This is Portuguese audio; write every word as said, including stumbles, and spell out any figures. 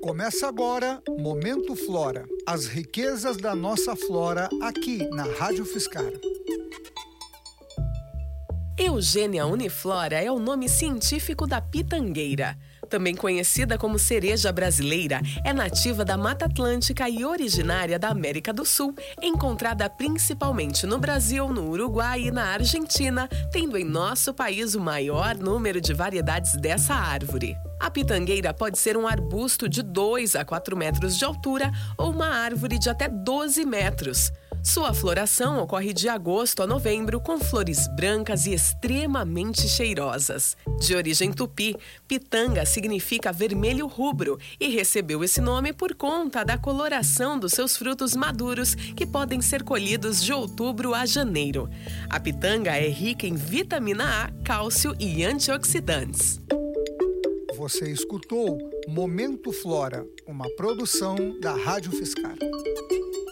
Começa agora Momento Flora, as riquezas da nossa flora aqui na Rádio Fiscar. Eugênia uniflora é o nome científico da pitangueira. Também conhecida como cereja brasileira, é nativa da Mata Atlântica e originária da América do Sul, encontrada principalmente no Brasil, no Uruguai e na Argentina, tendo em nosso país o maior número de variedades dessa árvore. A pitangueira pode ser um arbusto de dois a quatro metros de altura ou uma árvore de até doze metros. Sua floração ocorre de agosto a novembro, com flores brancas e extremamente cheirosas. De origem tupi, pitanga significa vermelho rubro e recebeu esse nome por conta da coloração dos seus frutos maduros, que podem ser colhidos de outubro a janeiro. A pitanga é rica em vitamina A, cálcio e antioxidantes. Você escutou Momento Flora, uma produção da Rádio Fiscar.